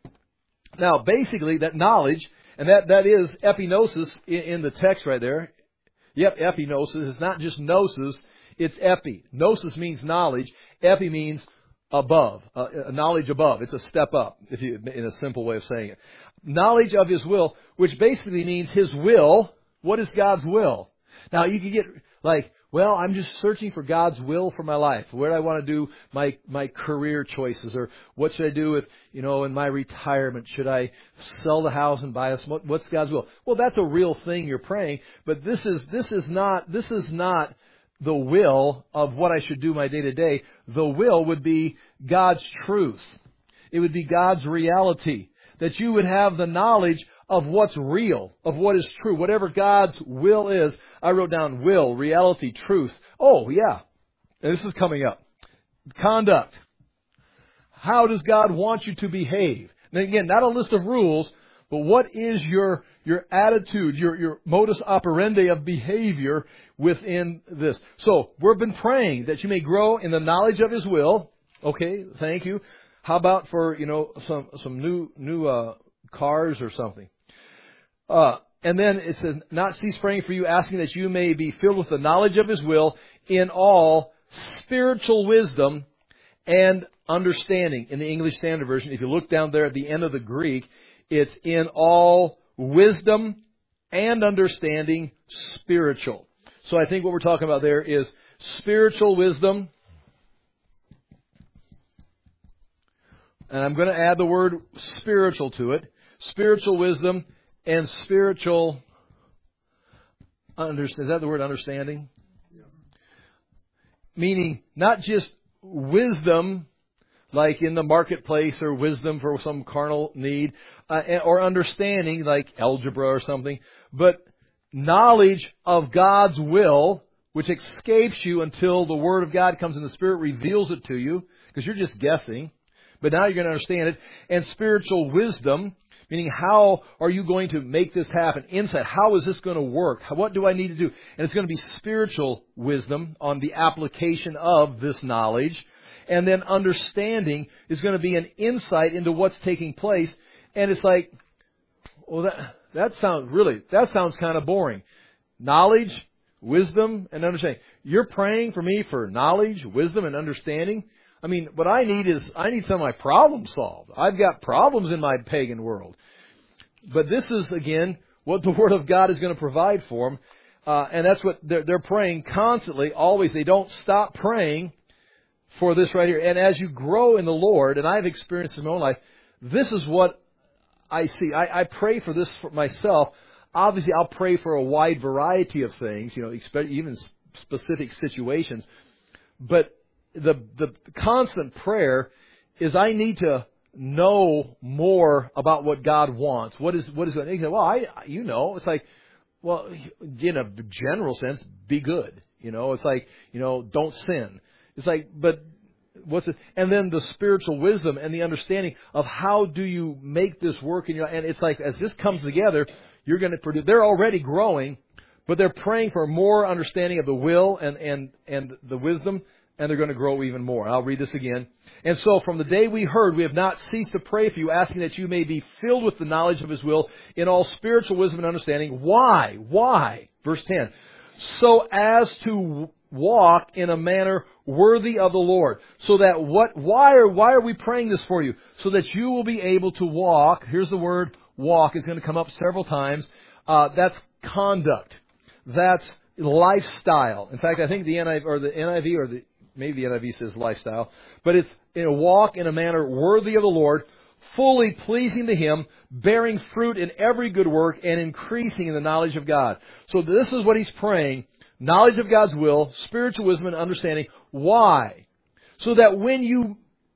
Now, basically, that knowledge, and that, that is epignosis in, in the text right there. Yep, epignosis. It's not just gnosis, it's epi. Gnosis means knowledge. Epi means above, uh, knowledge above. It's a step up, if you, in a simple way of saying it. Knowledge of His will, which basically means His will. What is God's will? Now, you can get like, well, I'm just searching for God's will for my life. Where do I want to do my, my career choices? Or what should I do with, you know, in my retirement? Should I sell the house and buy a small, what's God's will? Well, that's a real thing you're praying, but this is, this is not, this is not the will of what I should do my day to day. The will would be God's truth. It would be God's reality. That you would have the knowledge of what's real, of what is true, whatever God's will is. I wrote down will, reality, truth. Oh, yeah. And this is coming up. Conduct. How does God want you to behave? And again, not a list of rules, but what is your, your attitude, your, your modus operandi of behavior within this? So, we've been praying that you may grow in the knowledge of His will. Okay, thank you. How about for, you know, some, some new, new, uh, cars or something? Uh, and then it says, not cease praying for you, asking that you may be filled with the knowledge of His will in all spiritual wisdom and understanding. In the English Standard Version, if you look down there at the end of the Greek, it's in all wisdom and understanding spiritual. So I think what we're talking about there is spiritual wisdom. And I'm going to add the word spiritual to it. Spiritual wisdom and spiritual understanding. Is that the word understanding? Yeah. Meaning not just wisdom like in the marketplace or wisdom for some carnal need uh, or understanding like algebra or something, but knowledge of God's will which escapes you until the Word of God comes and the Spirit reveals it to you because you're just guessing. But now you're going to understand it. And spiritual wisdom, meaning how are you going to make this happen? Insight. How is this going to work? What do I need to do? And it's going to be spiritual wisdom on the application of this knowledge. And then understanding is going to be an insight into what's taking place. And it's like, well, that, that sounds really, that sounds kind of boring. Knowledge, wisdom, and understanding. You're praying for me for knowledge, wisdom, and understanding? I mean, what I need is, I need some of my problems solved. I've got problems in my pagan world. But this is, again, what the Word of God is going to provide for them. Uh, and that's what they're, they're praying constantly, always. They don't stop praying for this right here. And as you grow in the Lord, and I've experienced in my own life, this is what I see. I, I pray for this for myself. Obviously, I'll pray for a wide variety of things, you know, even specific situations. But The, the constant prayer is I need to know more about what God wants. What is, what is going on? Well, I, you know, it's like, well, in a general sense, be good. You know, it's like, you know, don't sin. It's like, but what's it? And then the spiritual wisdom and the understanding of how do you make this work in your life. And it's like, as this comes together, you're going to produce, they're already growing, but they're praying for more understanding of the will and, and, and the wisdom. And they're going to grow even more. I'll read this again. And so from the day we heard, we have not ceased to pray for you, asking that you may be filled with the knowledge of His will in all spiritual wisdom and understanding. Why? Why? Verse ten. so as to walk in a manner worthy of the Lord. So that what, why are, why are we praying this for you? So that you will be able to walk. Here's the word walk. It's going to come up several times. Uh, that's conduct. That's lifestyle. In fact, I think the N I V, or the N I V, or the, maybe the N I V says lifestyle, but it's in a walk in a manner worthy of the Lord, fully pleasing to Him, bearing fruit in every good work, and increasing in the knowledge of God. So this is what he's praying. Knowledge of God's will, spiritual wisdom and understanding. Why? So that when you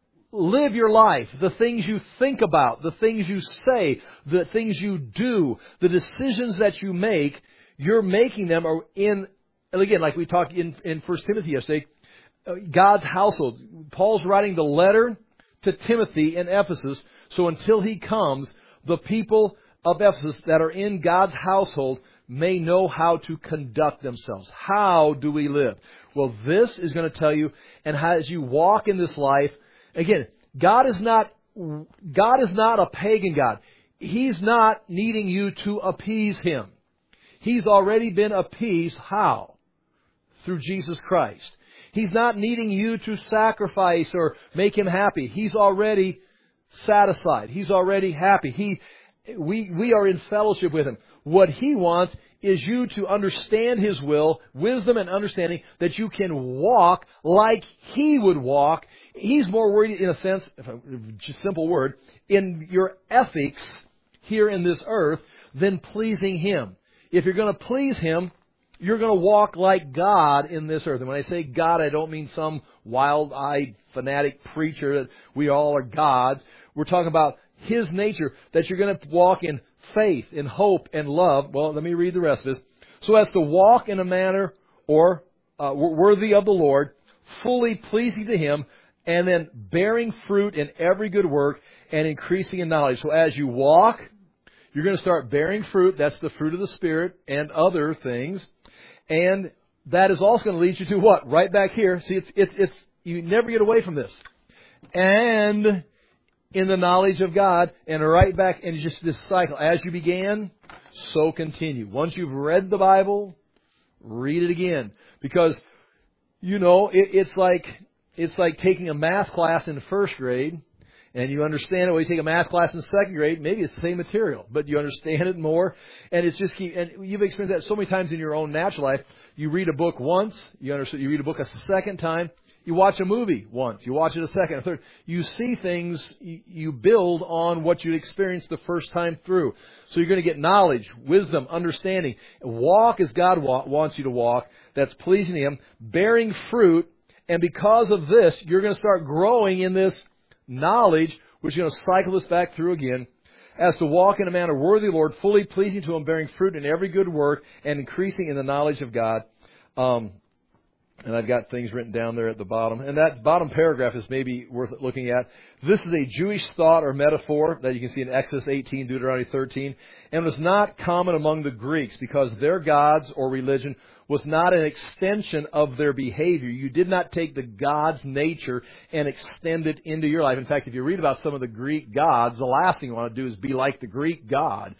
live your life, the things you think about, the things you say, the things you do, the decisions that you make, you're making them in, and again, like we talked in, in First Timothy yesterday, God's household. Paul's writing the letter to Timothy in Ephesus, so until he comes, the people of Ephesus that are in God's household may know how to conduct themselves. How do we live? Well, this is going to tell you, and as you walk in this life, again, God is not, God is not a pagan God. He's not needing you to appease Him. He's already been appeased. How? Through Jesus Christ. He's not needing you to sacrifice or make Him happy. He's already satisfied. He's already happy. He, we, we are in fellowship with Him. What He wants is you to understand His will, wisdom and understanding, that you can walk like He would walk. He's more worried, in a sense, if I, just simple word, in your ethics here in this earth than pleasing Him. If you're going to please Him, you're going to walk like God in this earth. And when I say God, I don't mean some wild-eyed fanatic preacher that we all are gods. We're talking about His nature, that you're going to walk in faith, in hope, and love. Well, let me read the rest of this. So as to walk in a manner or uh, worthy of the Lord, fully pleasing to Him, and then bearing fruit in every good work and increasing in knowledge. So as you walk, you're going to start bearing fruit. That's the fruit of the Spirit and other things. And that is also going to lead you to what? Right back here. See, it's, it's, it's, you never get away from this. And in the knowledge of God, and right back in just this cycle. As you began, so continue. Once you've read the Bible, read it again. Because, you know, it, it's like, it's like taking a math class in first grade, and you understand it. When you take a math class in second grade, maybe it's the same material, but you understand it more. And it's just keep, and you've experienced that so many times in your own natural life. You read a book once, you understand, you read a book a second time, you watch a movie once, you watch it a second, a third. You see things, you build on what you experienced the first time through. So you're going to get knowledge, wisdom, understanding. Walk as God wa- wants you to walk. That's pleasing to Him, bearing fruit. And because of this, you're going to start growing in this knowledge, which is going to cycle us back through again, as to walk in a manner worthy of the Lord, fully pleasing to Him, bearing fruit in every good work, and increasing in the knowledge of God. Um, and I've got things written down there at the bottom. And that bottom paragraph is maybe worth looking at. This is a Jewish thought or metaphor that you can see in Exodus eighteen, Deuteronomy thirteen. And was not common among the Greeks because their gods or religion was not an extension of their behavior. You did not take the God's nature and extend it into your life. In fact, if you read about some of the Greek gods, the last thing you want to do is be like the Greek god.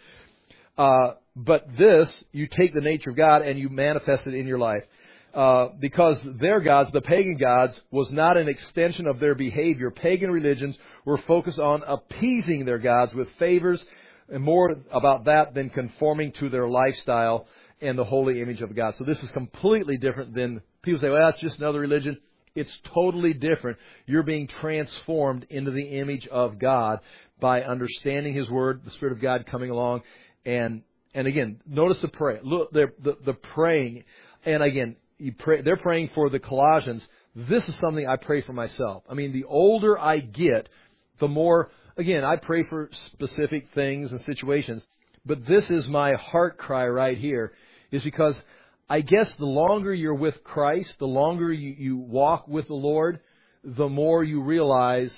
Uh, but this, you take the nature of God and you manifest it in your life. Uh, because their gods, the pagan gods, was not an extension of their behavior. Pagan religions were focused on appeasing their gods with favors, and more about that than conforming to their lifestyle and the holy image of God. So this is completely different than people say, well, that's just another religion. It's totally different. You're being transformed into the image of God by understanding His Word, the Spirit of God coming along. And and again, notice the prayer. Look, the, the, the praying. And again, you pray, they're praying for the Colossians. This is something I pray for myself. I mean, the older I get, the more, again, I pray for specific things and situations. But this is my heart cry right here, is because I guess the longer you're with Christ, the longer you, you walk with the Lord, the more you realize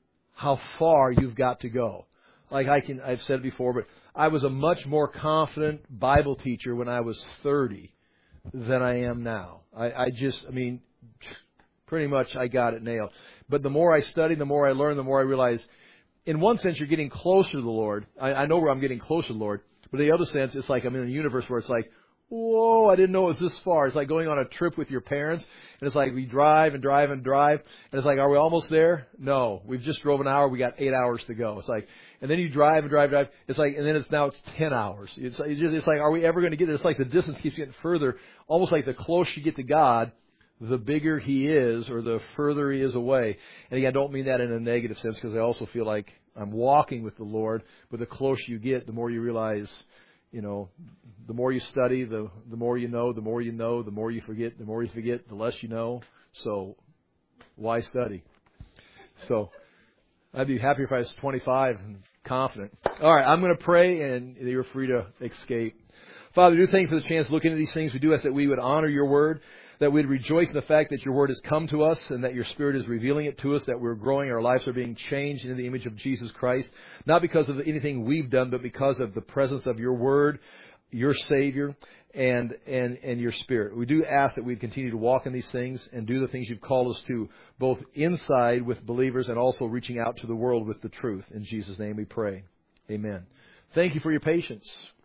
how far you've got to go. Like I can, I've said it before, but I was a much more confident Bible teacher when I was thirty than I am now. I, I just, I mean, pretty much I got it nailed. But the more I study, the more I learn, the more I realize, in one sense, you're getting closer to the Lord. I, I know where I'm getting closer to the Lord. But in the other sense, it's like I'm in a universe where it's like, whoa, I didn't know it was this far. It's like going on a trip with your parents, and it's like we drive and drive and drive, and it's like, are we almost there? No, we've just drove an hour. We got eight hours to go. It's like, and then you drive and drive and drive. It's like, and then it's now it's ten hours. It's, it's just, it's like, are we ever going to get there? It's like the distance keeps getting further. Almost like the closer you get to God, the bigger He is, or the further He is away. And again, I don't mean that in a negative sense, because I also feel like I'm walking with the Lord. But the closer you get, the more you realize, you know, the more you study, the the more you know, the more you know, the more you forget, the more you forget, the less you know. So why study? So I'd be happier if I was twenty-five and confident. All right, I'm going to pray, and you're free to escape. Father, we do thank you for the chance to look into these things. We do ask that we would honor your word, that we'd rejoice in the fact that your word has come to us and that your Spirit is revealing it to us, that we're growing, our lives are being changed into the image of Jesus Christ, not because of anything we've done, but because of the presence of your word, your Savior, and, and, and your Spirit. We do ask that we'd continue to walk in these things and do the things you've called us to, both inside with believers and also reaching out to the world with the truth. In Jesus' name we pray. Amen. Thank you for your patience.